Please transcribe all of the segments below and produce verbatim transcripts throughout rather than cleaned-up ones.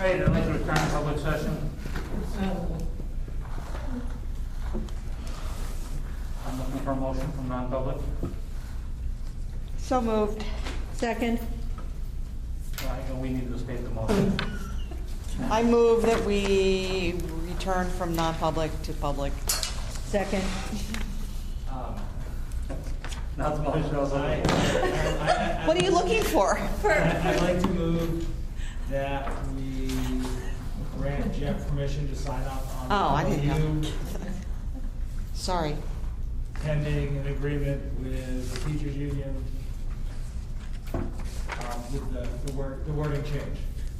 right, I'd like to return to public session. I'm looking for a motion from non-public. So moved. Second. Right, we need to state the motion. I move that we return from non-public to public. Second. Um, Not the motion, I was I- like, I- I- What are you looking for? I'd like to move that we grant Jeff permission to sign off on Oh, I the didn't M O know. U Sorry. pending an agreement with the teachers union um, with the, the word, the wording change.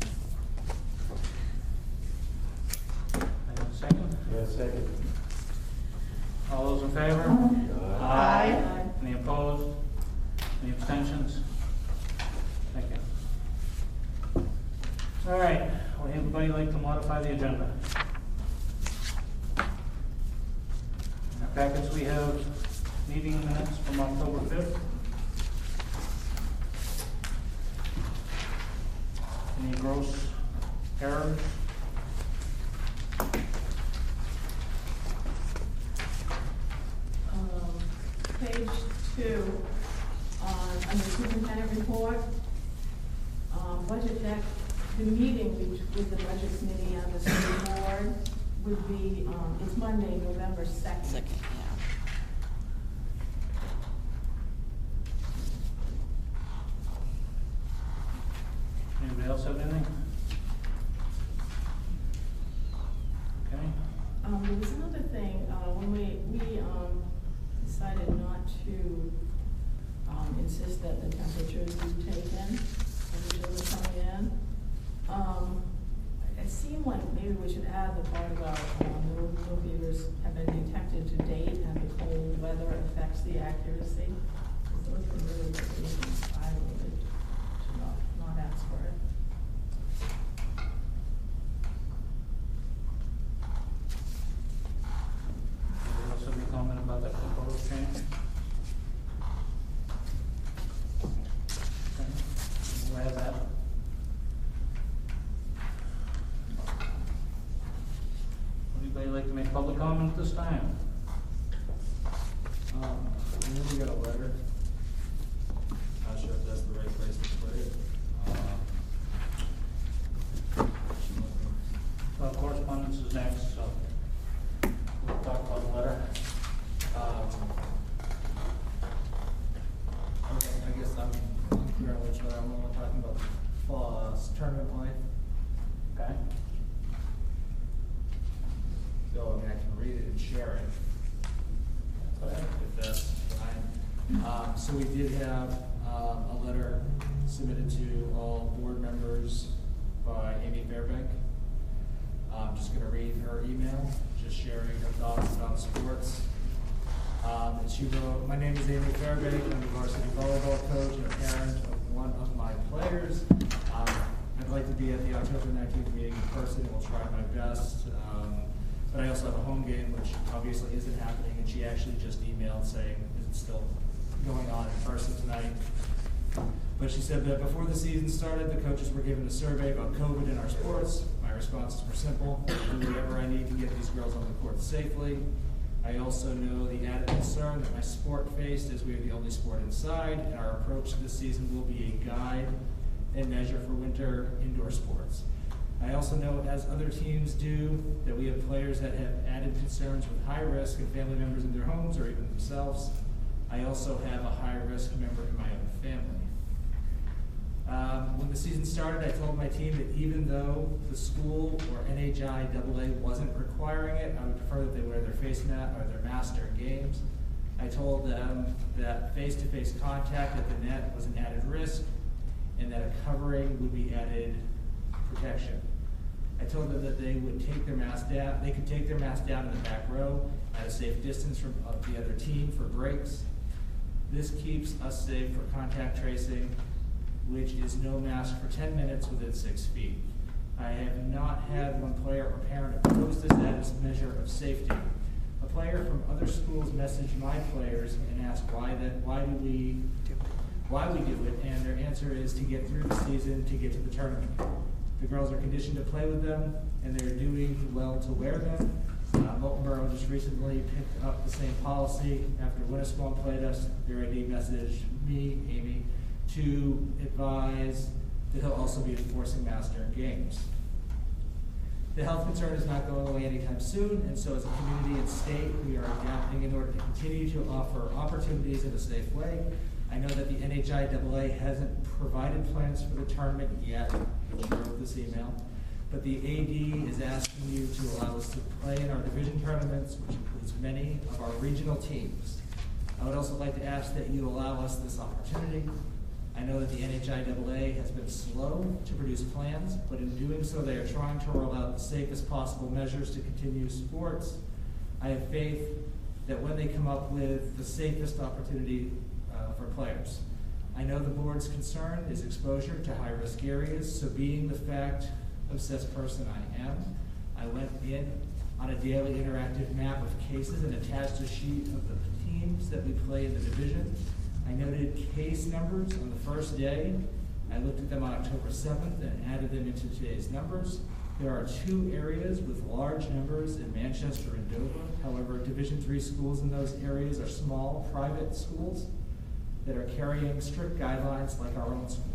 I have a second? Yeah, second. All those in favor? Aye. Any opposed? Any abstentions? Thank you. All right, would anybody like to modify the agenda? In our packets, we have meeting minutes from October fifth. Any gross errors? Um, Page two, on, on the superintendent report, um, budget deck, the meeting with, with the budget committee and the school board would be, um, it's Monday, November second. Second, yeah. Anybody else have anything? Okay. Um, there was another thing, uh, when we, we, um, decided not to, um, insist that the temperatures be taken when the children are coming in. Um, it seemed like maybe we should add the part about, um, no, no fevers have been detected to date and the cold weather affects the accuracy. Those are really the reasons I would to not, not ask for it. Anybody else have any comment about that proposed change? Okay, we'll add that. Would anybody like to make public comment this time? Um, I know we got a letter. Not sure if that's the right place to put it. Um, Well, correspondence is next, so we'll talk about the letter. um, okay, I guess I'm unclear on which letter I'm only talking about. Fall, uh, tournament life. Okay? So, I mean, I can read it and share it. Go ahead. If that's fine. Um, so we did have, um, a letter submitted to all board members by Amy Fairbank. I'm just gonna read her email, just sharing her thoughts about sports. Um, and she wrote, "My name is Amy Fairbank, I'm the varsity volleyball coach and a parent of one of my players. Um, I'd like to be at the October nineteenth meeting in person, and will try my best. Um, but I also have a home game, which obviously isn't happening," and she actually just emailed saying, "Is it still going on in person tonight?" But she said that before the season started, the coaches were given a survey about COVID in our sports. My responses were simple: do whatever I need to get these girls on the court safely. I also know the added concern that my sport faced, as we are the only sport inside, and our approach to this season will be a guide and measure for winter indoor sports. I also know, as other teams do, that we have players that have added concerns with high risk and family members in their homes or even themselves. I also have a high risk member in my own family. Um, when the season started, I told my team that even though the school or N H I double A wasn't requiring it, I would prefer that they wear their face mask or their mask during games. I told them that face-to-face contact at the net was an added risk, and that a covering would be added protection. I told them that they would take their mask down, they could take their mask down in the back row at a safe distance from of the other team for breaks. This keeps us safe for contact tracing, which is no mask for ten minutes within six feet. I have not had one player or parent oppose this as a measure of safety. A player from other schools messaged my players and asked why that, why do we, why we do it, and their answer is to get through the season, to get to the tournament. The girls are conditioned to play with them, and they're doing well to wear them. Uh, Molten Borough just recently picked up the same policy after Winnisquam played us. Their I D messaged me, Amy, to advise that he'll also be enforcing masks during games. The health concern is not going away anytime soon, and so as a community and state, we are adapting in order to continue to offer opportunities in a safe way. I know that the N H I A A hasn't provided plans for the tournament yet, which I wrote this email, but the A D is asking you to allow us to play in our division tournaments, which includes many of our regional teams. I would also like to ask that you allow us this opportunity. I know that the N H I A A has been slow to produce plans, but in doing so, they are trying to roll out the safest possible measures to continue sports. I have faith that when they come up with the safest opportunity uh, for players. I know the board's concern is exposure to high-risk areas, so being the fact-obsessed person I am, I went in on a daily interactive map of cases and attached a sheet of the teams that we play in the division. I noted case numbers on the first day. I looked at them on October seventh and added them into today's numbers. There are two areas with large numbers in Manchester and Dover. However, Division three schools in those areas are small, private schools that are carrying strict guidelines like our own school.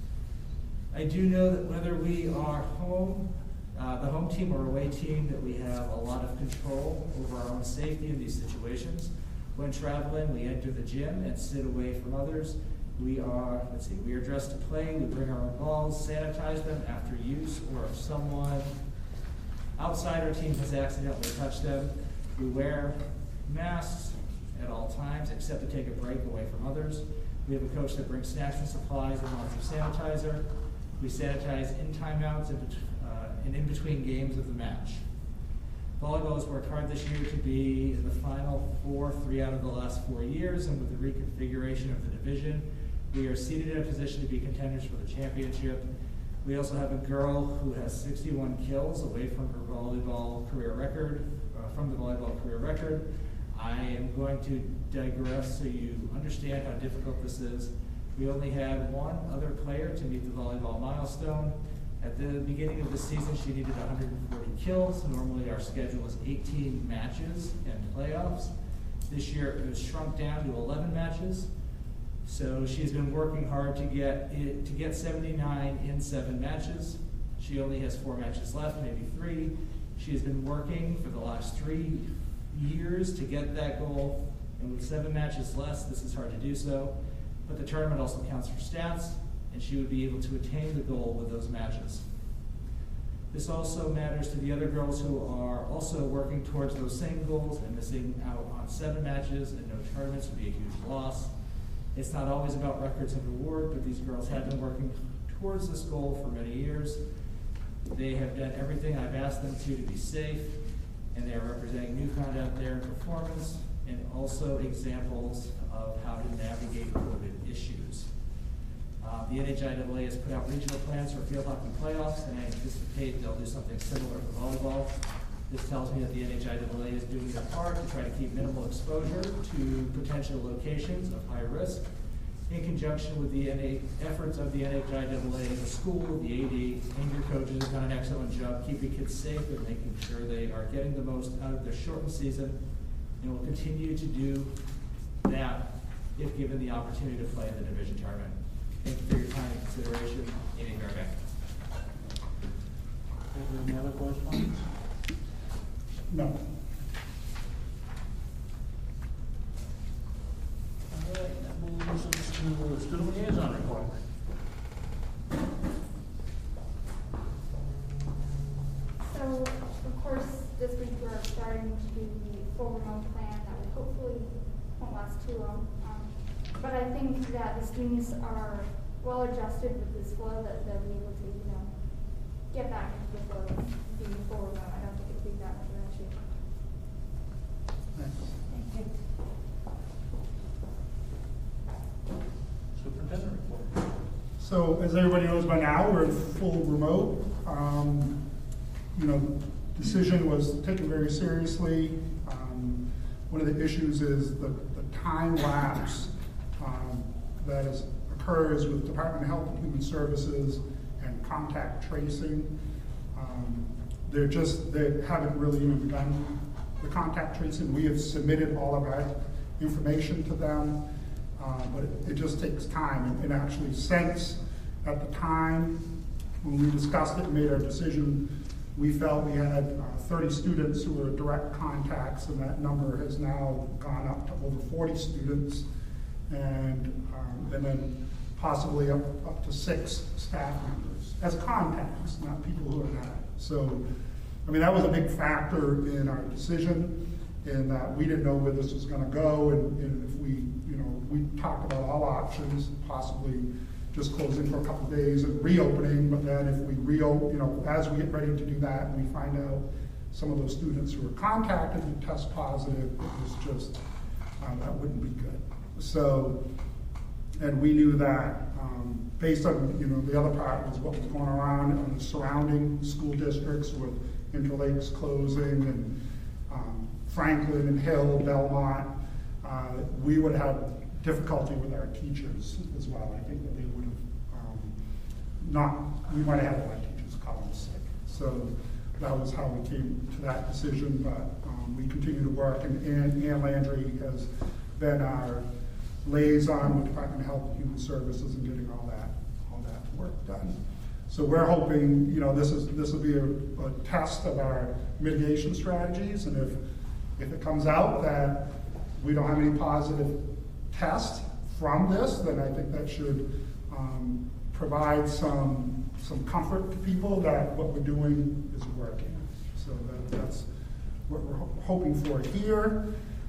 I do know that whether we are home, uh, the home team or away team, that we have a lot of control over our own safety in these situations. When traveling, we enter the gym and sit away from others. We are, let's see, we are dressed to play, we bring our own balls, sanitize them after use, or if someone outside our team has accidentally touched them, we wear masks at all times except to take a break away from others. We have a coach that brings snacks and supplies and lots of sanitizer. We sanitize in timeouts and, uh, and in between games of the match. Volleyball has worked hard this year to be in the Final Four three out of the last four years, and with the reconfiguration of the division, we are seated in a position to be contenders for the championship. We also have a girl who has sixty-one kills away from her volleyball career record, uh, from the volleyball career record. I am going to digress so you understand how difficult this is. We only had one other player to meet the volleyball milestone. At the beginning of the season, she needed one hundred forty kills. Normally, our schedule is eighteen matches and playoffs. This year, it was shrunk down to eleven matches. So she's been working hard to get it, to get seventy-nine in seven matches. She only has four matches left, maybe three. She has been working for the last three years to get that goal. And with seven matches less, this is hard to do so. But the tournament also counts for stats, and she would be able to attain the goal with those matches. This also matters to the other girls who are also working towards those same goals, and missing out on seven matches and no tournaments would be a huge loss. It's not always about records and reward, but these girls have been working towards this goal for many years. They have done everything I've asked them to to be safe, and they are representing Newfound out there in performance, and also examples of how to navigate COVID issues. Uh, the N H I A A has put out regional plans for field hockey playoffs, and I anticipate they'll do something similar for volleyball. This tells me that the N H I A A is doing their part to try to keep minimal exposure to potential locations of high risk. In conjunction with the N A efforts of the N H I A A, the school, the A D, and your coaches have done an excellent job keeping kids safe and making sure they are getting the most out of their shortened season, and will continue to do that if given the opportunity to play in the division tournament. Thank you for your time and consideration. Amy Fairbank. Any other correspondence? No. All right, that moves us to the student liaison report. So, of course, this week we're starting to do the full remote plan that will hopefully won't last too long. Um, but I think that the students are well adjusted with this flow, that they'll be able to, you know, get back into the flow of being full remote. I don't think it'll be that much of an issue. Thank you. Superintendent report. So as everybody knows by now, we're in full remote. Um, you know, decision was taken very seriously. Um, one of the issues is the, the time lapse um, that is, occurs with Department of Health and Human Services and contact tracing. Um, They're just, they haven't really even done the contact tracing. We have submitted all of our information to them, uh, but it, it just takes time. And, and actually, since at the time when we discussed it and made our decision, we felt we had uh, thirty students who were direct contacts, and that number has now gone up to over forty students, and um, and then possibly up, up to six staff members as contacts, not people who are not. So, I mean, that was a big factor in our decision, in that we didn't know where this was gonna go, and, and if we, you know, we talked about all options, possibly just closing for a couple of days and reopening, but then if we reopen, you know, as we get ready to do that, and we find out some of those students who were contacted and test positive, it was just, um, that wouldn't be good. So, and we knew that, um, based on, you know, the other part was what was going around in the surrounding school districts with Interlakes closing and um, Franklin and Hill, Belmont, uh, we would have difficulty with our teachers as well. I think that they would have um, not, we might have had a lot of teachers calling sick. So that was how we came to that decision, but um, we continue to work, and Ann, Ann Landry has been our liaison with Department of Health and Human Services and getting all that, all that work done. So we're hoping, you know, this is this will be a, a test of our mitigation strategies, and if if it comes out that we don't have any positive tests from this, then I think that should um, provide some some comfort to people that what we're doing is working. So that, that's what we're ho hoping for here.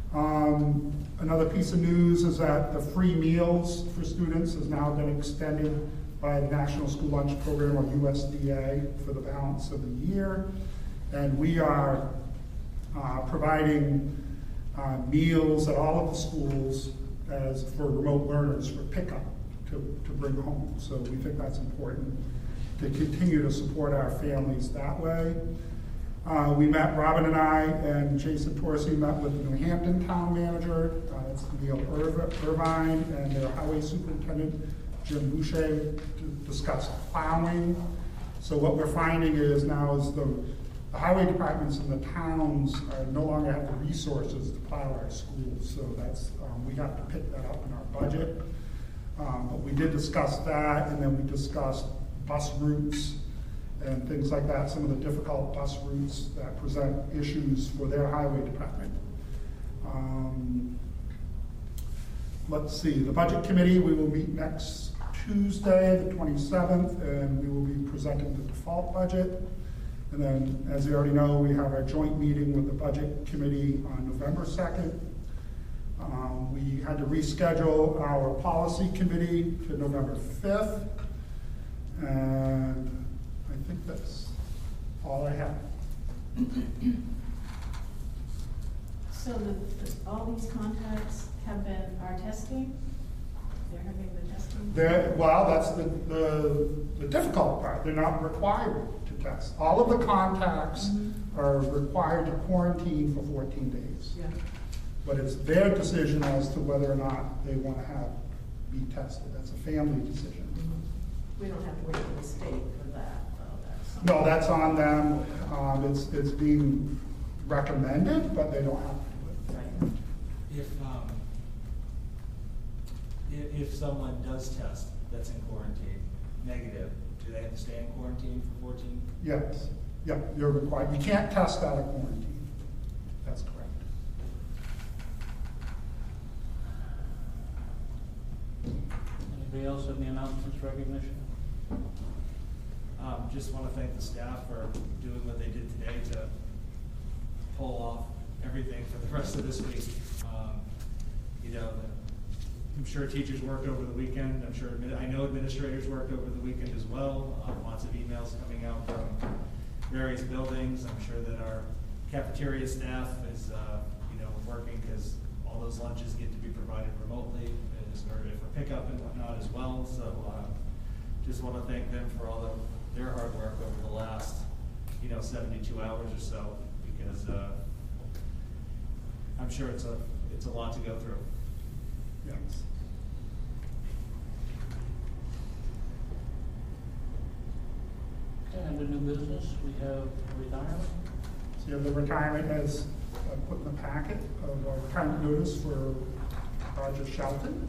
Um, another piece of news is that the free meals for students has now been extended by the National School Lunch Program, or U S D A, for the balance of the year. And we are uh, providing uh, meals at all of the schools as for remote learners for pickup to, to bring home. So we think that's important to continue to support our families that way. Uh, we met, Robin and I and Jason Torsi met with the New Hampton town manager, uh, that's Neil Irv Irvine, and their highway superintendent, Jim Boucher, to discuss plowing. So what we're finding is now is the, the highway departments in the towns are no longer have the resources to plow our schools. So that's, um, we have to pick that up in our budget. Um, but we did discuss that, and then we discussed bus routes and things like that, some of the difficult bus routes that present issues for their highway department. Um, let's see, the budget committee, we will meet next Tuesday, the twenty-seventh, and we will be presenting the default budget. And then, as you already know, we have our joint meeting with the budget committee on November second. Um, we had to reschedule our policy committee to November fifth. And I think that's all I have. So the, the, all these contacts have been, are testing? They're having the testing? They're, well, that's the, the, the difficult part. They're not required to test. All of the contacts mm-hmm. are required to quarantine for fourteen days. Yeah. But it's their decision as to whether or not they want to have be tested. That's a family decision. Mm-hmm. We don't have to wait for the state for that, though. That's No, that's on them. Um, it's, it's being recommended, but they don't have to do it. right. If, um, if, if someone does test that's in quarantine, negative, do they have to stay in quarantine for fourteen? Yes. Yeah, you're required. You can't test out of quarantine. That's correct. Anybody else have any announcements, recognition? Um, just want to thank the staff for doing what they did today to pull off everything for the rest of this week. Um, you know, I'm sure teachers worked over the weekend. I'm sure, admin- I know administrators worked over the weekend as well. Um, lots of emails coming out from various buildings. I'm sure that our cafeteria staff is, uh, you know, working because all those lunches get to be provided remotely, or for pickup and whatnot as well. So, uh, just want to thank them for all the their hard work over the last, you know, seventy-two hours or so, because uh, I'm sure it's a it's a lot to go through. Yes. under new business, we have retirement. So you have the retirement as uh, put in the packet of our retirement notice for Roger Shelton.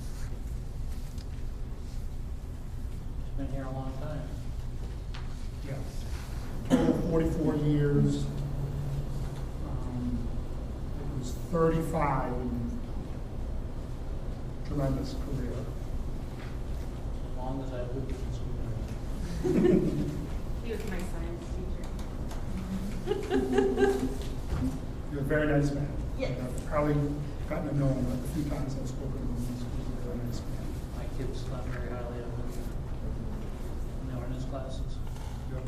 He's been here a long time. Yes. Total forty-four years. Um, It was thirty-five in tremendous career. As long as I lived in school. He was my science teacher. You're a very nice man. Yes. I've probably gotten to know him a few times I've spoken to him. He's a very nice man. My kids thought very highly of him when they were in his classes. Yep.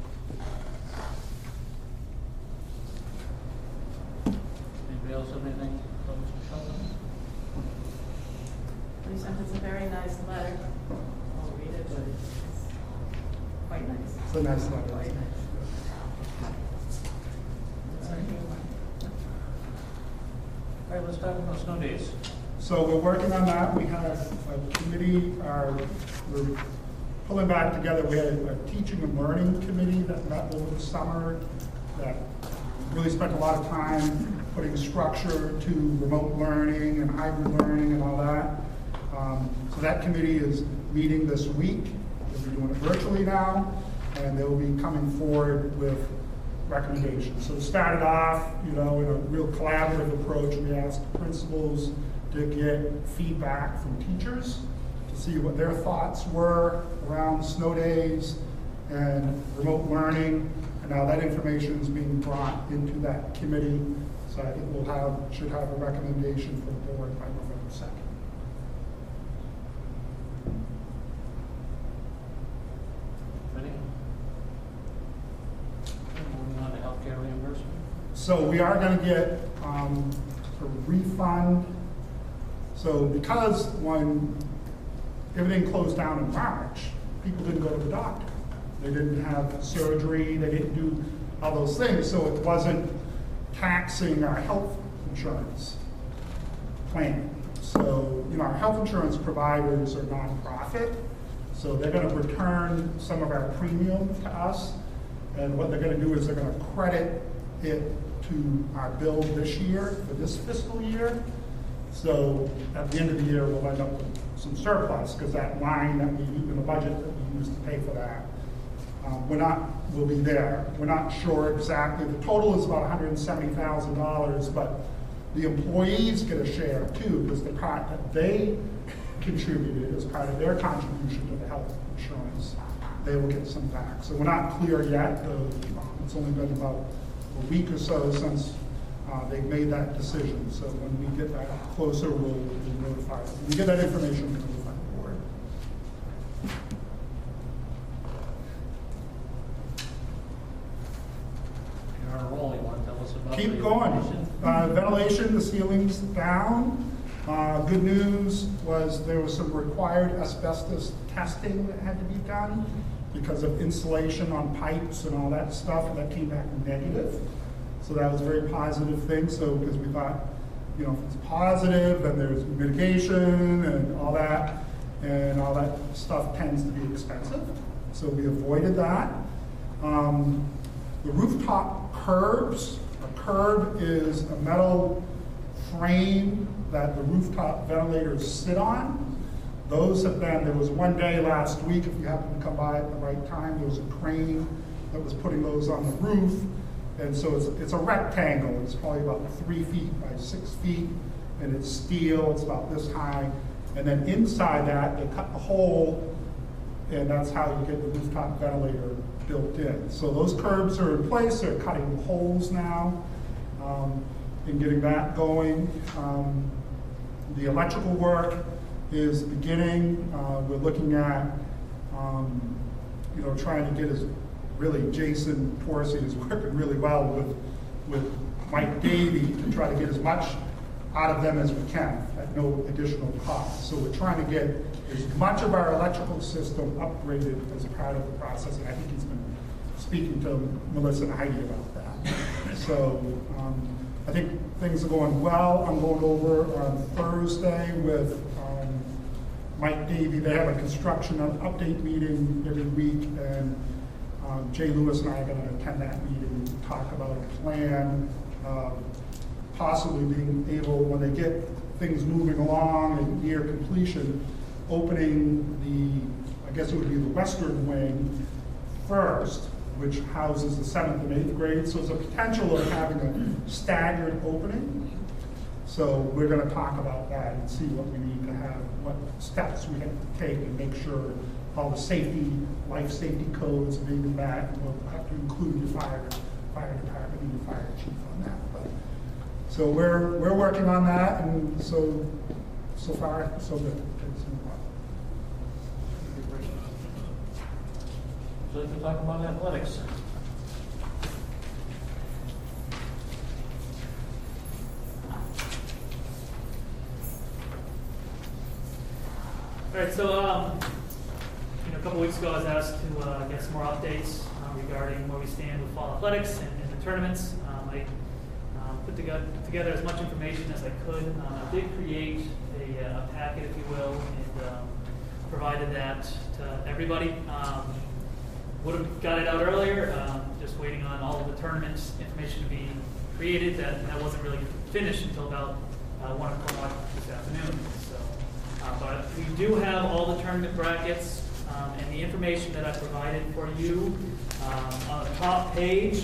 Anybody else have anything for Mister Sheldon? He sent us a very nice letter. I'll read it, but it's quite nice. It's a nice letter. Quite nice. All right, let's talk about snow days. So we're working on that. We have a committee, our, we're pulling back together. We had a teaching and learning committee that met over the summer that really spent a lot of time putting structure to remote learning and hybrid learning and all that. Um, so that committee is meeting this week. They'll be doing it virtually now, and they'll be coming forward with recommendations. So it started off, you know, in a real collaborative approach. We asked principals to get feedback from teachers to see what their thoughts were around snow days and remote learning. And now that information is being brought into that committee. So I think we'll have, should have a recommendation for the board by November second. Ready? Moving on to healthcare reimbursement. So we are going to get um, a refund. So because when everything closed down in March, people didn't go to the doctor. They didn't have surgery, they didn't do all those things, so it wasn't taxing our health insurance plan. So, you know, our health insurance providers are nonprofit, so they're gonna return some of our premium to us, and what they're gonna do is they're gonna credit it to our bill this year, for this fiscal year. So at the end of the year, we'll end up with some surplus, because that line that we, in the budget that we used to pay for that, um, we're not, will be there. We're not sure exactly. The total is about one hundred seventy thousand dollars, but the employees get a share too, because the part that they contributed as part of their contribution to the health insurance, they will get some back. So we're not clear yet. The, um, it's only been about a week or so since uh, they've made that decision. So when we get that closer, we'll, we'll notify them. When we get that information, we'll notify the board. You're on a roll, you want to tell us about the Keep going. ventilation? Uh, ventilation, the ceiling's down. Uh, good news was there was some required asbestos testing that had to be done because of insulation on pipes and all that stuff, and that came back negative. So that was a very positive thing. So because we thought, you know, if it's positive, then there's mitigation and all that, and all that stuff tends to be expensive. So we avoided that. Um, the rooftop curbs, a curb is a metal frame that the rooftop ventilators sit on. Those have been, there was one day last week, if you happen to come by at the right time, there was a crane that was putting those on the roof. And so it's, it's a rectangle. It's probably about three feet by six feet, and it's steel. It's about this high. And then inside that, they cut the hole, and that's how you get the rooftop ventilator built in. So those curbs are in place. They're cutting the holes now um, and getting that going. Um, the electrical work is beginning. Uh, we're looking at, um, you know, trying to get as really Jason Torsi is working really well with, with Mike Davey to try to get as much out of them as we can at no additional cost. So we're trying to get as much of our electrical system upgraded as part of the process. And I think he's been speaking to Melissa and Heidi about that. So um, I think things are going well. I'm going over on Thursday with um, Mike Davey. They have a construction update meeting every week, and Um, Jay Lewis and I are going to attend that meeting and talk about a plan, uh, possibly being able, when they get things moving along and near completion, opening the, I guess it would be the western wing first, which houses the seventh and eighth grade. So there's a potential of having a staggered opening. So we're going to talk about that and see what we need to have, what steps we have to take and make sure all the safety, life safety codes are being met. And we'll have to include the fire, fire department and the fire chief on that. But, so we're we're working on that, and so so far so good. So we can talk about athletics. All right, so um, you know, a couple weeks ago, I was asked to uh, get some more updates uh, regarding where we stand with fall athletics and, and the tournaments. Um, I um, put together, together as much information as I could. Um, I did create a, a packet, if you will, and um, provided that to everybody. Um, would have got it out earlier, um, just waiting on all of the tournament information to be created. That, that wasn't really finished until about uh, one o'clock this afternoon. So, uh, but we do have all the tournament brackets um, and the information that I provided for you. Um, on the top page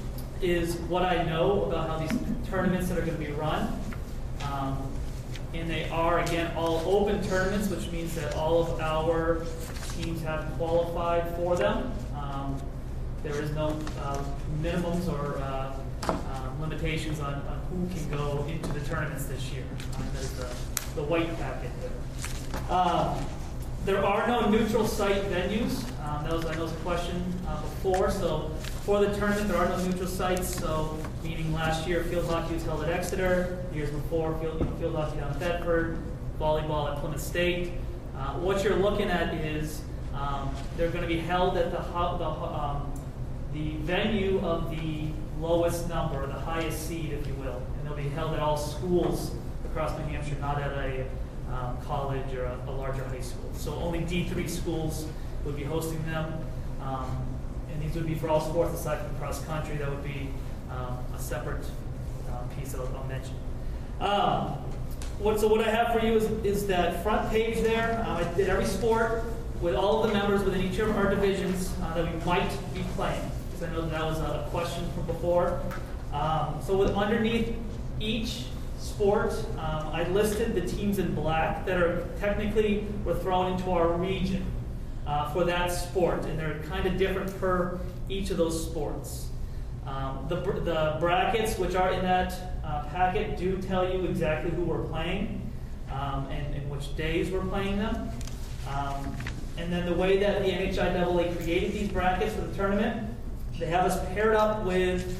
is what I know about how these tournaments that are going to be run. Um, and they are, again, all open tournaments, which means that all of our teams have qualified for them. Um, there is no uh, minimums or uh, uh, limitations on, on who can go into the tournaments this year. Uh, there's the, the white packet there. Um, there are no neutral site venues. Um, that was, I know, was a question uh, before. So for the tournament, there are no neutral sites. So meaning last year, field hockey was held at Exeter. Years before, field, you know, field hockey down at Bedford, volleyball at Plymouth State. Uh, what you're looking at is um, they're going to be held at the, the, um, the venue of the lowest number, the highest seed, if you will. And they'll be held at all schools across New Hampshire, not at a um, college or a, a larger high school. So only D three schools would be hosting them. Um, and these would be for all sports aside from cross country. That would be um, a separate uh, piece that I'll, I'll mention. Um, What, so what I have for you is, is that front page there. Uh, I did every sport with all of the members within each of our divisions uh, that we might be playing, because I know that was a question from before. Um, so with underneath each sport, um, I listed the teams in black that are technically were thrown into our region uh, for that sport, and they're kind of different per each of those sports. Um, the, the brackets, which are in that uh, packet, do tell you exactly who we're playing um, and, and which days we're playing them. Um, and then the way that the N H I A A created these brackets for the tournament, they have us paired up with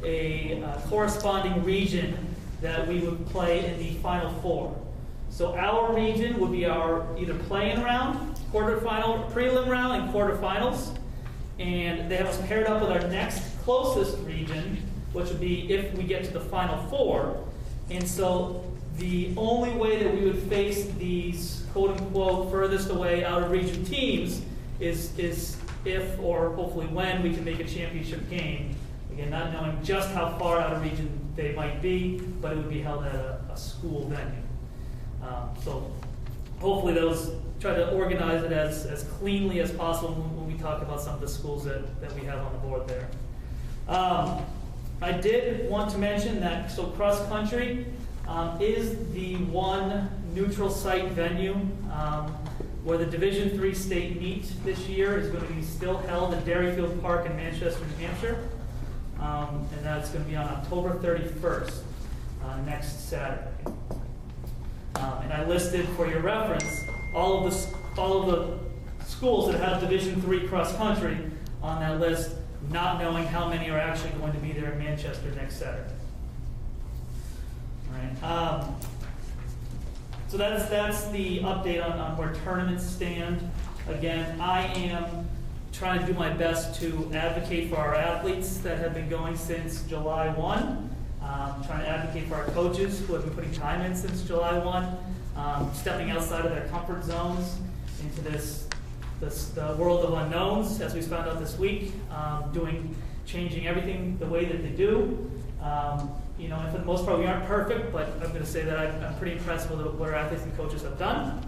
a uh, corresponding region that we would play in the Final Four. So our region would be our either playing round, quarterfinal, prelim round, and quarterfinals. And they have us paired up with our next closest region, which would be if we get to the Final Four. And so the only way that we would face these quote-unquote furthest away out-of-region teams is, is if, or hopefully when, we can make a championship game. Again, not knowing just how far out of region they might be, but it would be held at a, a school venue. Um, so hopefully those try to organize it as, as cleanly as possible when, when we talk about some of the schools that, that we have on the board there. Um, I did want to mention that, so cross country um, is the one neutral site venue um, where the Division three state meet this year is going to be still held at Dairyfield Park in Manchester, New Hampshire. Um, and that's going to be on October thirty-first, uh, next Saturday. Um, and I listed for your reference all of the all of the schools that have Division three cross country on that list, not knowing how many are actually going to be there in Manchester next Saturday. All right. Um, so that's that's the update on, on where tournaments stand. Again, I am trying to do my best to advocate for our athletes that have been going since July first. Um, trying to advocate for our coaches who have been putting time in since July first, um, stepping outside of their comfort zones into this this, the world of unknowns, as we found out this week, um, doing, changing everything the way that they do. Um, you know, and for the most part, we aren't perfect, but I'm going to say that I'm, I'm pretty impressed with what our athletes and coaches have done.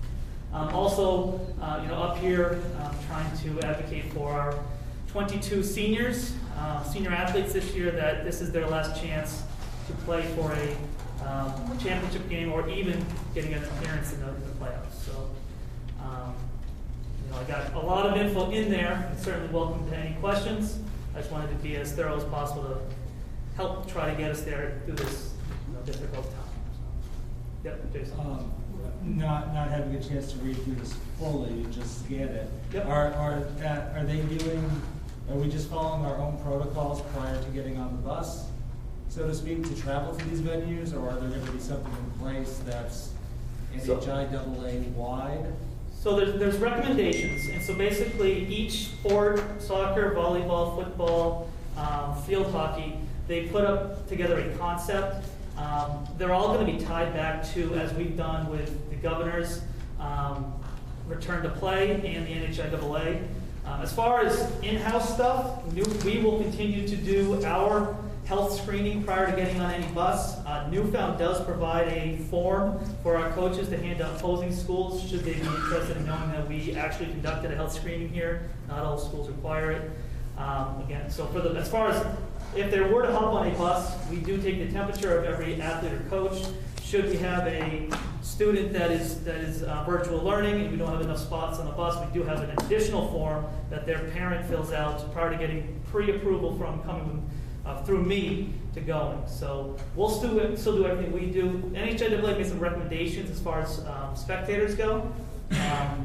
Um, also, uh, you know, up here, um, trying to advocate for our twenty-two seniors, uh, senior athletes this year, that this is their last chance to play for a um, championship game or even getting an appearance in the, in the playoffs. So, um, you know, I got a lot of info in there, and certainly welcome to any questions. I just wanted to be as thorough as possible to help try to get us there through this, you know, difficult time. So, yep, Jason. Um, Not, not having a chance to read through this fully, just scan it. Yep. Are, are, uh, are they doing, are we just following our own protocols prior to getting on the bus, so to speak, to travel to these venues, or are there going to be something in place that's N H I double A wide? So there's, there's recommendations, and so basically each sport, soccer, volleyball, football, um, field hockey, they put up together a concept. Um, they're all going to be tied back to, as we've done with the governor's um, return to play and the N H I double A. Uh, as far as in-house stuff, new, we will continue to do our health screening prior to getting on any bus. Uh, Newfound does provide a form for our coaches to hand out opposing schools should they be interested in knowing that we actually conducted a health screening here. Not all schools require it. Um, again, so for the, as far as if they were to hop on a bus, we do take the temperature of every athlete or coach. Should we have a student that is that is uh, virtual learning and we don't have enough spots on the bus, we do have an additional form that their parent fills out prior to getting pre-approval from coming uh, through me to going. So we'll still, still do everything we do. N H I double A made some recommendations as far as um, spectators go, um,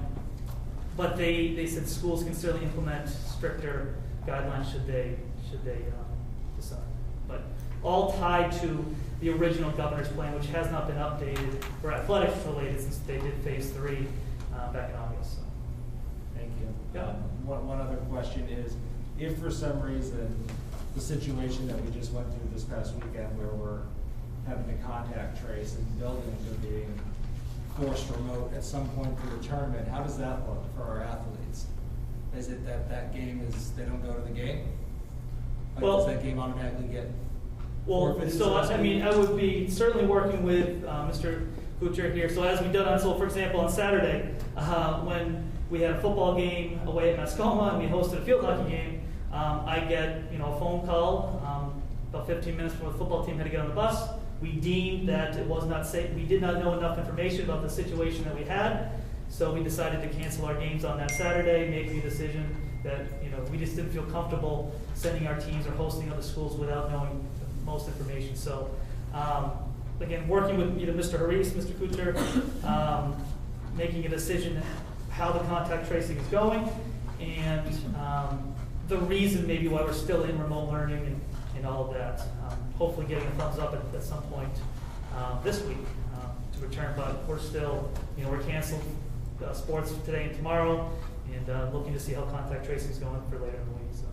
but they, they said schools can certainly implement stricter guidelines should they should they. Um, decide. But all tied to the original governor's plan, which has not been updated or athletics related since they did phase three uh, back in August. So. Thank you. Yeah. Um, one, one other question is, if for some reason the situation that we just went through this past weekend where we're having to contact trace and buildings are being forced remote at some point through the tournament, how does that look for our athletes? Is it that that game is, they don't go to the game? Like, Well, does that game automatically get Well, forfeited, so to I I speak? mean, I would be certainly working with uh, Mister Kuchar here. So as we've done on, so for example, on Saturday, uh, when we had a football game away at Mascoma and we hosted a field hockey game, um, I get you know a phone call um, about fifteen minutes before the football team had to get on the bus. We deemed that it was not safe. We did not know enough information about the situation that we had, so we decided to cancel our games on that Saturday, making a decision that you know we just didn't feel comfortable sending our teams or hosting other schools without knowing most information. So um, again, working with either Mister Harris, Mister Kuchar, um, making a decision how the contact tracing is going, and um, the reason maybe why we're still in remote learning and, and all of that. Um, hopefully getting a thumbs up at, at some point um, this week um, to return, but we're still, you know, we're canceled uh, sports today and tomorrow, and uh, looking to see how contact tracing is going for later in the week. So,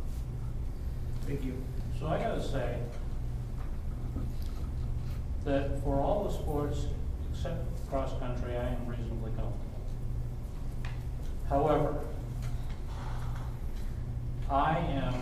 Thank you. So I gotta say that for all the sports except cross-country, I am reasonably comfortable. However, I am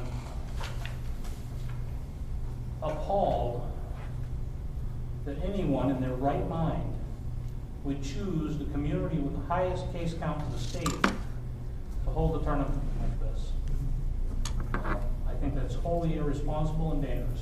appalled that anyone in their right mind would choose the community with the highest case count in the state to hold a tournament like this. I think that's wholly irresponsible and dangerous.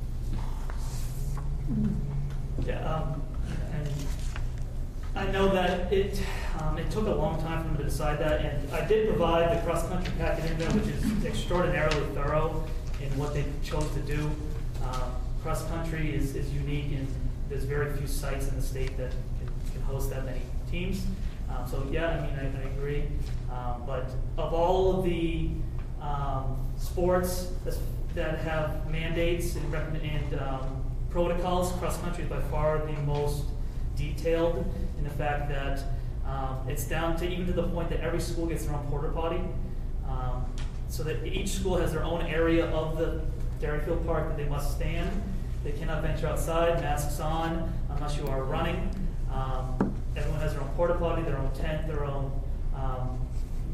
yeah, um, and I know that it um, it took a long time for them to decide that, and I did provide the cross-country packet in there, which is extraordinarily thorough in what they chose to do. Um, cross-country is, is unique, and there's very few sites in the state that can, can host that many teams. Um, so yeah, I mean, I, I agree. Um, but of all of the um, sports that have mandates and, and um, protocols, cross-country is by far the most detailed in the fact that um, it's down to even to the point that every school gets their own porta potty, um, so that each school has their own area of the Dairyfield Park that they must stand. They cannot venture outside, masks on, unless you are running. Um, everyone has their own porta potty, their own tent, their own um,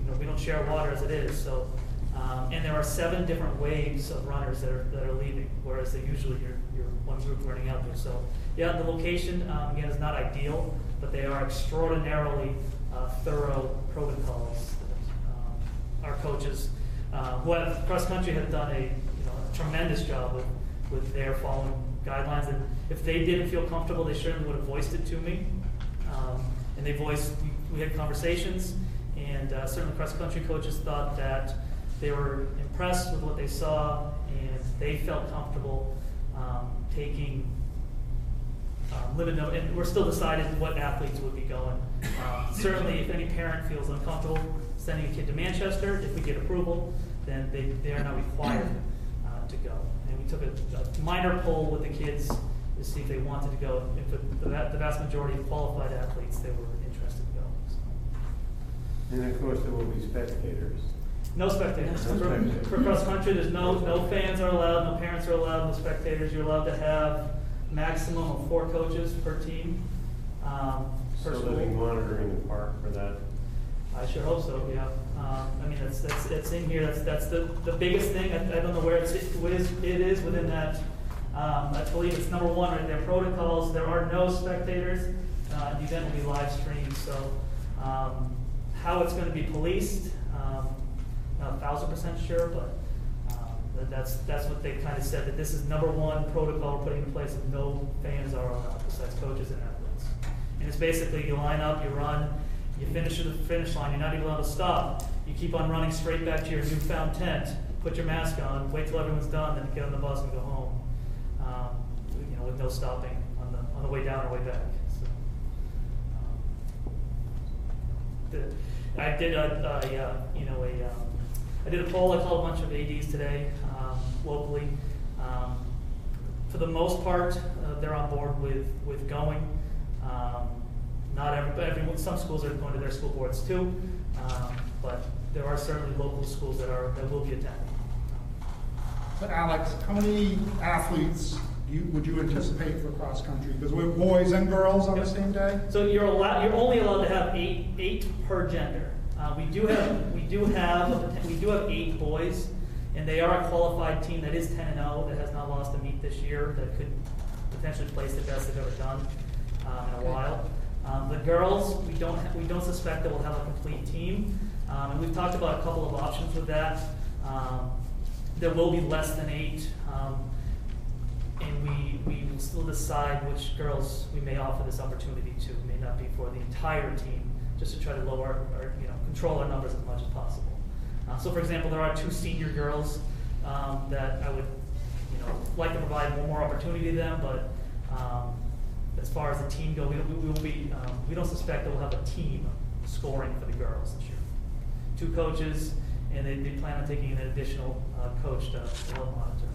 you know, we don't share water as it is, so, um, and there are seven different waves of runners that are, that are leaving, whereas they usually you're, you're one group running out there. So, yeah, the location, um, again, is not ideal, but they are extraordinarily uh, thorough protocols. Um, our coaches, uh, who have cross-country have done a, you know, a tremendous job with, with their following guidelines, and if they didn't feel comfortable, they certainly would have voiced it to me. Um, and they voiced, we, we had conversations, and uh, certainly cross-country coaches thought that they were impressed with what they saw, and they felt comfortable um, taking um, limited, no- and we're still deciding what athletes would be going. Um, certainly, if any parent feels uncomfortable sending a kid to Manchester, if we get approval, then they, they are not required uh, to go. And we took a, a minor poll with the kids to see if they wanted to go. If the, the, the vast majority of qualified athletes, they were interested in going. So. And of course, there will be spectators. No spectators. No For, spectators. for cross country, there's no no fans are allowed, no parents are allowed, no spectators. You're allowed to have maximum of four coaches per team. Um, per So school. they'll be monitoring the park for that. I sure hope so. Yeah. Um, I mean, that's that's it's in here. That's that's the, the biggest thing. I, I don't know where it's it is it is within that. Um, I believe it's number one right there. Protocols. There are no spectators. Uh, the event will be live streamed. So um, how it's going to be policed. Um, Not a thousand percent sure, but um, that- that's that's what they kind of said, that this is number one protocol we're putting in place, and no fans are allowed besides coaches and athletes. And it's basically you line up, you run, you finish at the finish line, you're not even allowed to stop. You keep on running straight back to your newfound tent, put your mask on, wait till everyone's done, then get on the bus and go home. Um, you know, with no stopping on the on the way down or way back. So, um, the, I did a, a uh, you know a um, I did a poll. I called a bunch of A Ds today um, locally. Um, for the most part, uh, they're on board with with going. Um, not every, everyone. Some schools are going to their school boards too, um, but there are certainly local schools that are that will be attending. But Alex, how many athletes do you, would you anticipate for cross country? Because we're boys and girls on the same day? So you're allowed. You're only allowed to have eight eight per gender. Uh, we do have we do have we do have eight boys, and they are a qualified team that is ten and zero that has not lost a meet this year. That could potentially place the best they've ever done um, in a while. Um, the girls, we don't ha- we don't suspect that we'll have a complete team, um, and we've talked about a couple of options with that. Um, there will be less than eight, um, and we we will still decide which girls we may offer this opportunity to. It may not be for the entire team, just to try to lower or you know control our numbers as much as possible. Uh, so, for example, there are two senior girls um, that I would you know like to provide one more opportunity to them, but um, as far as the team go, we, we will be um, we don't suspect that we'll have a team scoring for the girls this year. Two coaches, and they, they plan on taking an additional uh, coach to, to help monitor.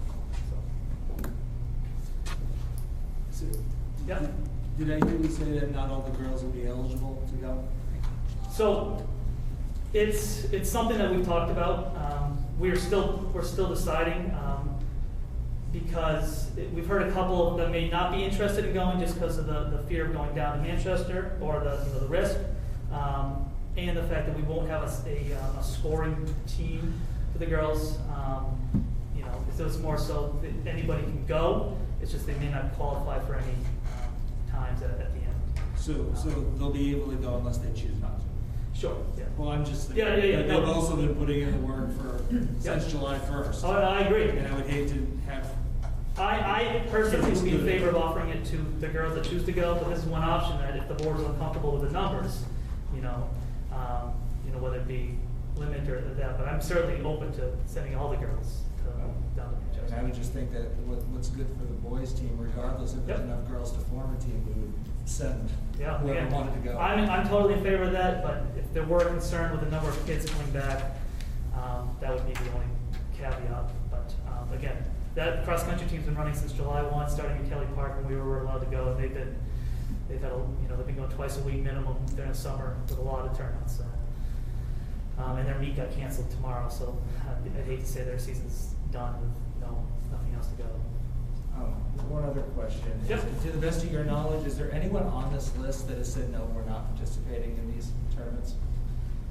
So, So, yeah. Did I hear you say that not all the girls will be eligible to go? So it's it's something that we've talked about. Um, we're still we're still deciding um, because it, we've heard a couple that may not be interested in going just because of the, the fear of going down to Manchester or the you know, the risk, um, and the fact that we won't have a, a, um, a scoring team for the girls. Um, you know, so it's more so that anybody can go. It's just they may not qualify for any um, times at, at the end. So, so they'll be able to go unless they choose not to? Sure. Yeah. Well, I'm just, Yeah, yeah, yeah, they've no. also been putting in the work for, since Yeah. July first. Oh, I agree. And I would hate to have, I, I personally would be in favor of offering it to the girls that choose to go, but this is one option that if the board is uncomfortable with the numbers, you know, um, you know, whether it be limit or that, but I'm certainly open to sending all the girls to, down to and I Manchester. would just think that what, what's good for the boys team, regardless if there's Yep. enough girls to form a team, we would send Yeah, whoever again, wanted to go. I'm, I'm totally in favor of that, but if there were concern with the number of kids coming back, um, that would be the only caveat. But, um, again, that cross-country team's been running since July first, starting at Kelly Park when we were allowed to go, and they've been, they've had, a, you know, they've been going twice a week minimum during the summer with a lot of turnouts, so. Um, and their meet got canceled tomorrow, so I'd, I'd hate to say their season's done with no, nothing else to go. Um, one other question. Is- Yep. To the best of your knowledge, is there anyone on this list that has said, no, we're not participating in these tournaments?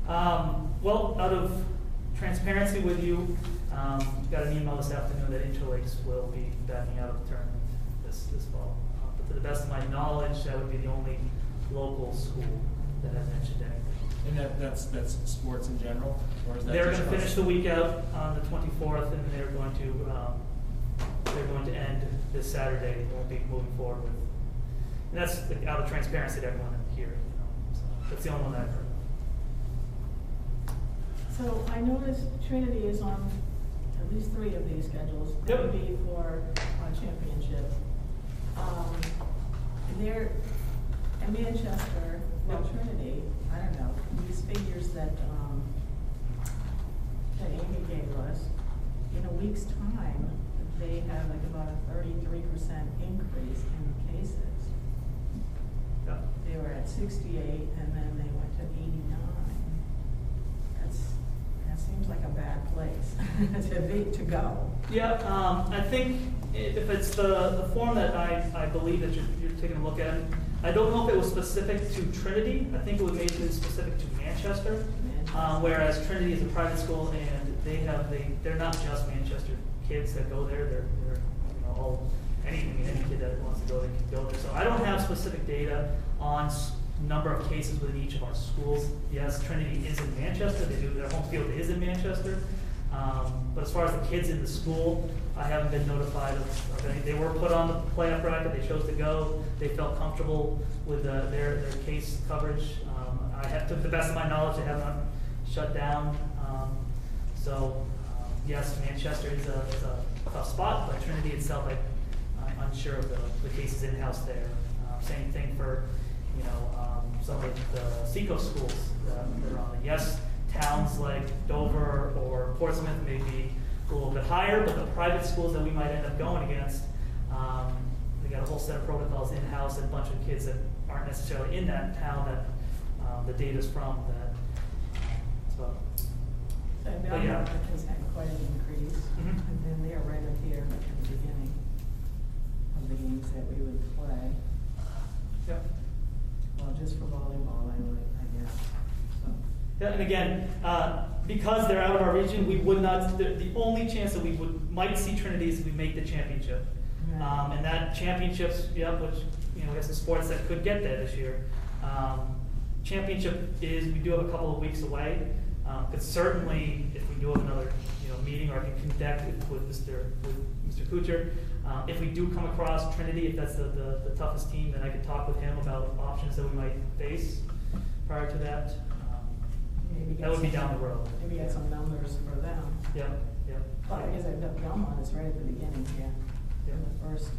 Um, well, out of transparency with you, um, got an email this afternoon that Interlakes will be backing out of the tournament this, this fall. Uh, but to the best of my knowledge, that would be the only local school that has mentioned anything. And that, that's, that's sports in general, or is that? They're just gonna finish the us? week out on the twenty-fourth, and they're going to, um, they're going to end this Saturday, they won't be moving forward with. And that's like, out of transparency to everyone here, you know, so that's the only one that I've heard. So I noticed Trinity is on at least three of these schedules. That would Yep. be for uh, championship. Um, They're, in Manchester, well, Yep. Trinity, I don't know, these figures that, um, that Amy gave us, in a week's time, they have like about a thirty-three percent increase in cases. Yeah. They were at sixty-eight and then they went to eighty-nine. That's, that seems like a bad place to be, to go. Yeah, um, I think if it's the, the form that I, I believe that you're, you're taking a look at, I don't know if it was specific to Trinity. I think it was maybe specific to Manchester. Um, whereas Trinity is a private school and they have, they, they're not just Manchester kids that go there, they're, they're, you know, all, any, any kid that wants to go there can go there. So I don't have specific data on s- number of cases within each of our schools. Yes, Trinity is in Manchester, they do, their home field is in Manchester. Um, but as far as the kids in the school, I haven't been notified of, of any. They were put on the playoff bracket, they chose to go, they felt comfortable with uh, their, their case coverage. Um, I have, to the best of my knowledge, they have not shut down. Um, so, um, yes, Manchester is a, is a tough spot, but Trinity itself, I, I'm unsure of the, the cases in-house there. Um, same thing for, you know, um, some of the Seacoast schools that, that are on it. Yes, towns like Dover or Portsmouth may be a little bit higher, but the private schools that we might end up going against, um, they got a whole set of protocols in-house and a bunch of kids that aren't necessarily in that town that um, the data's from. That so. So But Belmont yeah. has had quite an increase, Mhm. and then they're right up here at the beginning of the games that we would play. Yeah. Well, just for volleyball, I would, I guess, so. Yeah, and again, uh, because they're out of our region, we would not, the, the only chance that we would, might see Trinity is if we make the championship. Right. Um, and that championships, yeah, which, you know, we have some sports that could get there this year. Um, championship is, we do have a couple of weeks away. Um, but certainly, if we do have another, you know, meeting, or I can connect with, with Mister with Mister Kuchar, um, if we do come across Trinity, if that's the, the, the toughest team, then I could talk with him about options that we might face prior to that. Um, Maybe get that would be some- down the road. Maybe get some numbers for them. Yeah, yeah. But I guess I Bel- Belmont is right at the beginning here, Yeah. in the first.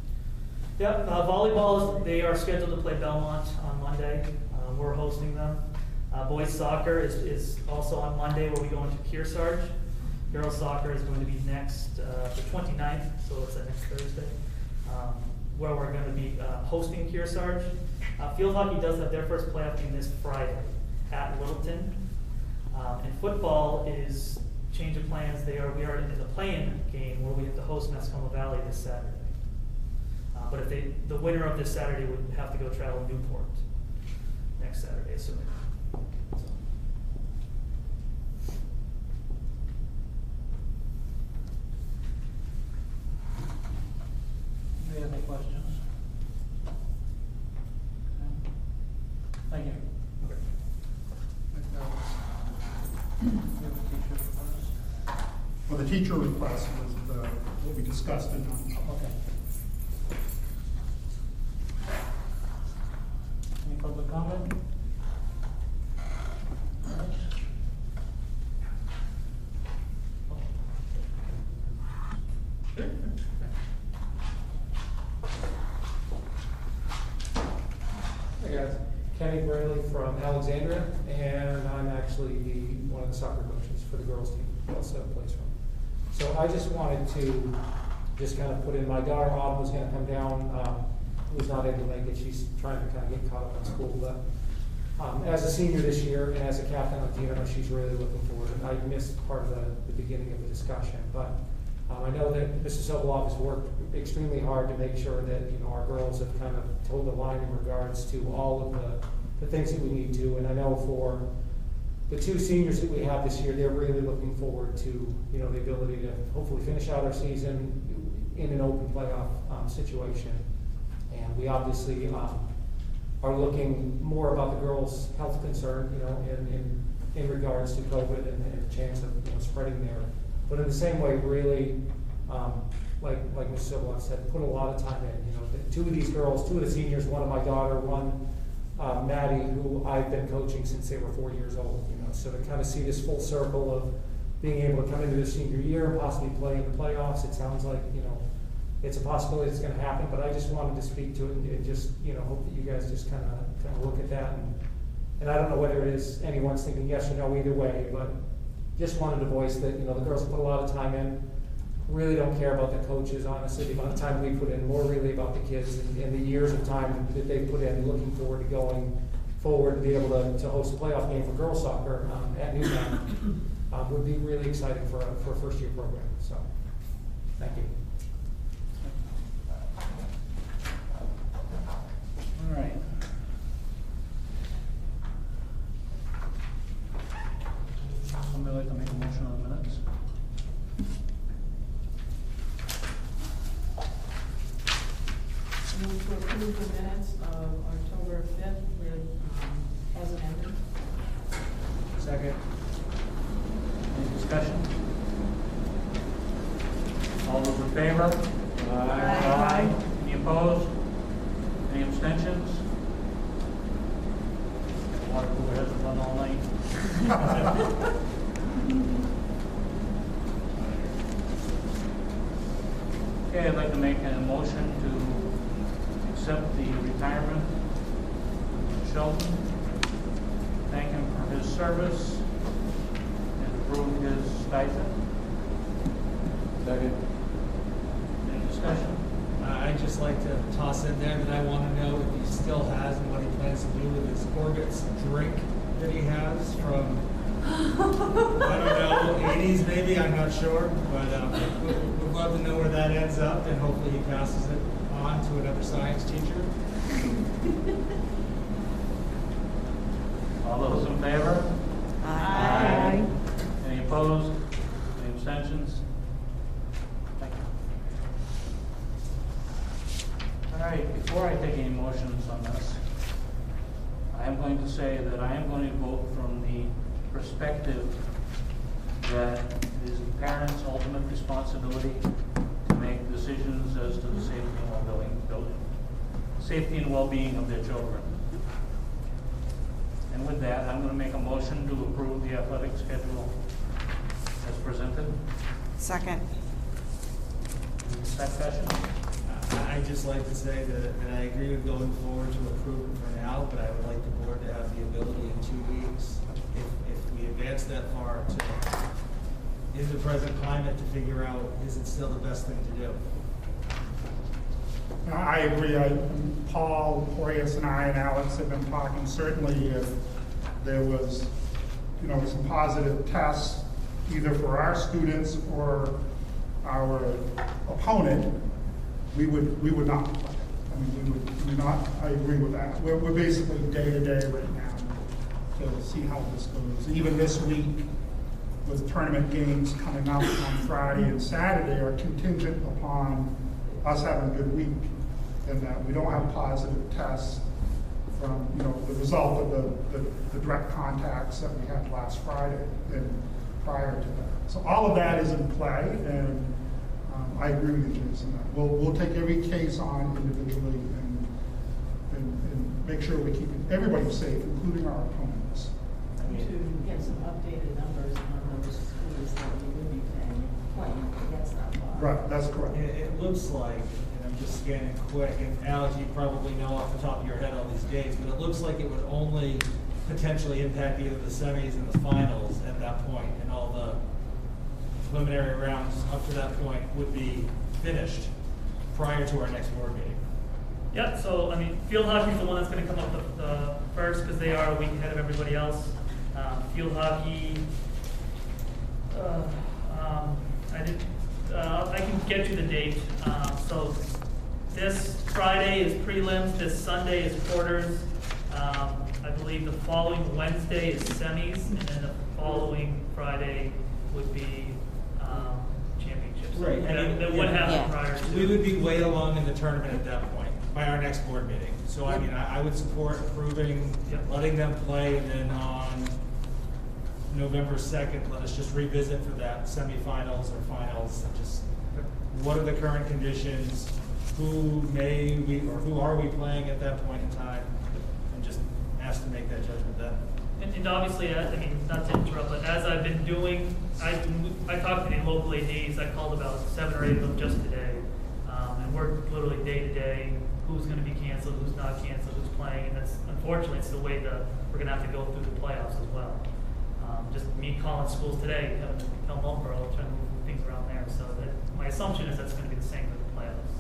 Yeah, uh, volleyball, is- they are scheduled to play Belmont on Monday. Uh, we're hosting them. Uh, boys soccer is, is also on Monday, where we go into Kearsarge. Girls soccer is going to be next, uh, the twenty-ninth, so it's uh, next Thursday, um, where we're going to be uh, hosting Kearsarge. Uh, field hockey does have their first playoff game this Friday at Littleton. Um, and football is change of plans. They are we are in the play-in game where we have to host Mascoma Valley this Saturday. Uh, but if they, the winner of this Saturday would have to go travel Newport next Saturday, assuming. So. Do you have any questions? Okay. Thank you. Okay. You have a teacher request? Well, the teacher request was the, what we discussed in non-public. Okay. Any public comment? Hey guys, Kenny Brayley from Alexandria, and I'm actually the, one of the soccer coaches for the girls team, also plays from. So I just wanted to just kind of put in, my daughter Autumn was gonna come down, um, was not able to make it, she's trying to kind of get caught up in school, but um, as a senior this year and as a captain on the team, I know she's really looking forward, and I missed part of the, the beginning of the discussion, but um, I know that Mister Sobolov has worked extremely hard to make sure that, you know, our girls have kind of told the line in regards to all of the, the things that we need to, and I know for the two seniors that we have this year, they're really looking forward to, you know, the ability to hopefully finish out our season in an open playoff um, situation. And we obviously um, are looking more about the girls' health concern, you know, in, in, in regards to COVID and, and the chance of, you know, spreading there. But in the same way, really, um, like like Miz Siblak said, put a lot of time in. You know, the, two of these girls, two of the seniors, one of my daughter, one uh, Maddie, who I've been coaching since they were four years old. You know, so to kind of see this full circle of being able to come into this senior year and possibly play in the playoffs, it sounds like, you know, it's a possibility it's going to happen. But I just wanted to speak to it and, and just, you know, hope that you guys just kind of kind of look at that. And, and I don't know whether it is anyone's thinking yes or no either way, but just wanted to voice that, you know, the girls have put a lot of time in. Really don't care about the coaches, honestly, the amount of time we put in, more really about the kids and, and the years of time that they put in, looking forward to going forward to be able to, to host a playoff game for girls soccer um, at Newtown um, would be really exciting for a, for a first year program. So, thank you. All right. Somebody like to make a motion on the minutes? Move to approve the minutes of October fifth with, um, as amended. Second. Any discussion? All those in favor? Aye. Any opposed? Any abstentions? Water cooler hasn't run all night. Okay, I'd like to make a motion to accept the retirement of Shelton, thank him for his service, and approve his stipend. Second. Any discussion? Uh, I'd just like to toss in there that I want to know if he still has and what he plans to do with his Orbitz drink that he has from, I don't know, eighties maybe, I'm not sure, but um, we'd, we'd love to know where that ends up, and hopefully he passes it on to another science teacher. All those in favor? Aye. Any opposed? Any abstentions? Thank you. All right, before I take any motions on this, I am going to say that I am going to vote from the perspective that it is the parents' ultimate responsibility to make decisions as to the safety and well-being, building, safety and well-being of their children. And with that, I'm going to make a motion to approve the athletic schedule as presented. Second. Discussion? Uh, I'd just like to say that, that I agree with going forward to approve it for now, but I would like the board to have the ability in two weeks, if, if we advance that far, to, in the present climate, to figure out, is it still the best thing to do? I agree. I, Paul, Horace, and I and Alex have been talking. Certainly, if there was, you know, some positive tests, either for our students or our opponent, we would we would not play. I mean, we would, we would not. I agree with that. We're, we're basically day to day right now to see how this goes. Even this week, with tournament games coming up on Friday and Saturday, are contingent upon us having a good week, and that we don't have positive tests from, you know, the result of the, the, the direct contacts that we had last Friday and prior to that. So all of that is in play, and um, I agree with you, Jason. That we'll we'll take every case on individually and and, and make sure we keep everybody safe, including our opponents. To get some updated numbers on those schools that we will be paying, playing against that bar. Right, that's correct. It, it looks like, and I'm just scanning quick, and Alex, you probably know off the top of your head all these dates, but it looks like it would only potentially impact either the semis and the finals at that point, and all the preliminary rounds up to that point would be finished prior to our next board meeting. Yeah, so, I mean, field hockey is the one that's gonna come up the, the first, because they are a week ahead of everybody else. Um, field hockey, uh, um, I did, uh, I can get you the date. Um, so this Friday is prelims, this Sunday is quarters, Um, I believe the following Wednesday is semis, and then the following Friday would be um, championships. Right, I That mean, that would yeah. happen Yeah. prior to. We would be way along in the tournament at that point, by our next board meeting. So I mean, I, I would support approving, Yep. letting them play, and then on November second, let us just revisit for that semifinals or finals, and just, what are the current conditions? Who may we, or who are we playing at that point in time? And just ask to make that judgment then. And, and obviously, uh, I mean, not to interrupt, but as I've been doing, I, I talked to the local A Ds, I called about seven or eight of them just today. Um, and worked literally day to day, who's gonna be canceled, who's not canceled, who's playing, and that's, unfortunately, it's the way the, we're gonna have to go through the playoffs as well. Um, just me calling schools today, having to tell Marlboro, trying to move things around there, so that, my assumption is that's gonna be the same for the playoffs.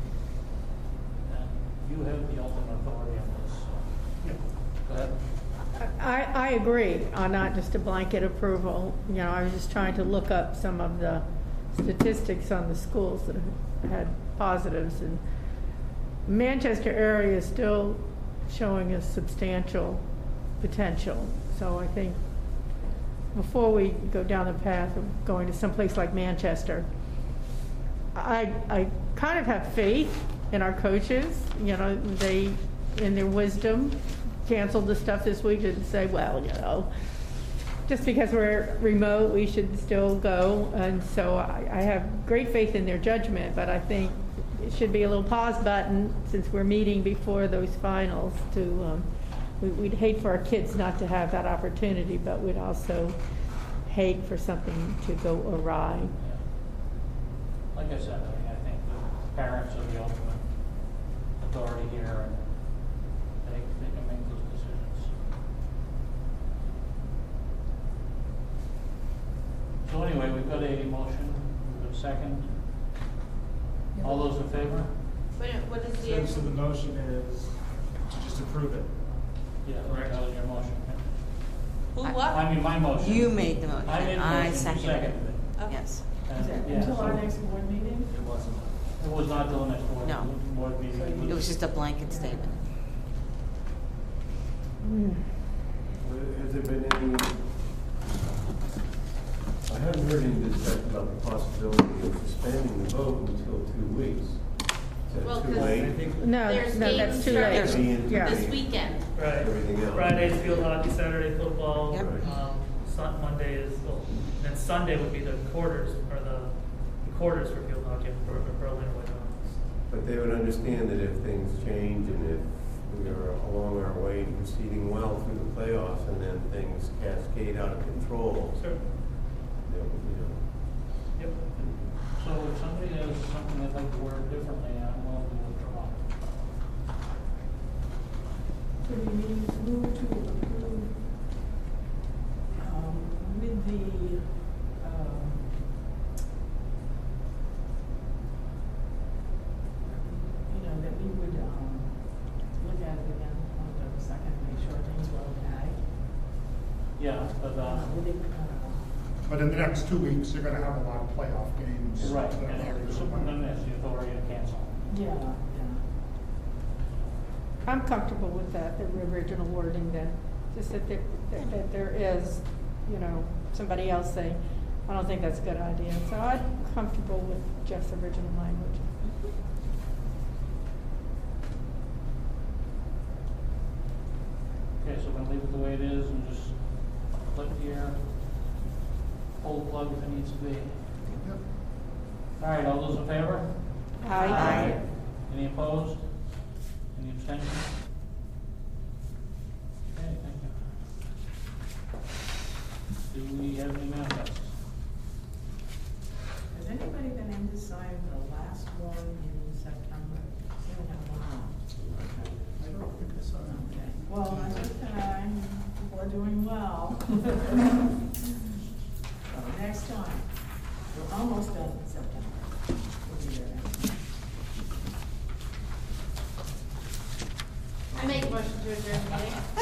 And you have the ultimate authority on this, so. Go ahead. I, I agree on not just a blanket approval. You know, I was just trying to look up some of the statistics on the schools that have had positives, and Manchester area is still showing a substantial potential. So I think before we go down the path of going to someplace like Manchester, I, I kind of have faith in our coaches. You know, they, in their wisdom, canceled the stuff this week and say, well, you know, just because we're remote, we should still go. And so I, I have great faith in their judgment, but I think it should be a little pause button since we're meeting before those finals to, um, we, we'd hate for our kids not to have that opportunity, but we'd also hate for something to go awry. Like I said, I mean, I think the parents are the ultimate authority here, and they, they can make those decisions. So anyway, we've got a motion, we've got a second. All those in favor? Wait, what is So, the, so the motion is to just approve it. Yeah, Correct. that was your motion. who, I what? mean, my motion. You made the motion. I made the I motion, you seconded it. seconded it. Okay. Yes. And, yeah, Until our so next board meeting? It wasn't. It was not till the next board, No. board meeting. It was just a blanket statement. Hmm. Has there been any, I haven't heard any discussion about the possibility of suspending the vote until two weeks. Is Well, that too 'cause- late? I think No, There's no, that's games too late. starting Yeah. this weekend. Right. Everything else. Friday's field hockey, Saturday football, Yep. um, Sun, Monday is, well, and then Sunday would be the quarters, or the, the quarters for field hockey for for Berlin or White House. But they would understand that if things change and if we are along our way to proceeding well through the playoffs and then things cascade out of control, Sure. that would, you know. Yep. So if somebody has something they'd like to word differently, I'm willing to withdraw. So we need to move to approve, um, with the, um, you know, that we would, um, look at it again on the second, make sure things were okay. Yeah, but, uh, Uh, with it, uh, But in the next two weeks, you're gonna have a lot of playoff games. right, that and are- the superintendent has the authority to cancel. Yeah, yeah. I'm comfortable with that, the original wording then, just that there, that- that there is, you know, somebody else saying, I don't think that's a good idea. So I'm comfortable with Jeff's original language. Okay, so we're gonna leave it the way it is and just click here, pull the plug if it needs to be. Yep. All right, all those in favor? Aye. Any opposed? Any abstentions? Okay, thank you. Do we have any manifests? Has anybody been in to sign the last one in September? We only have one. I don't think I saw that. Okay. Well, that's okay, people are doing well. So next time, we're almost done in September. We'll be there then. I make a motion to adjourn the meeting.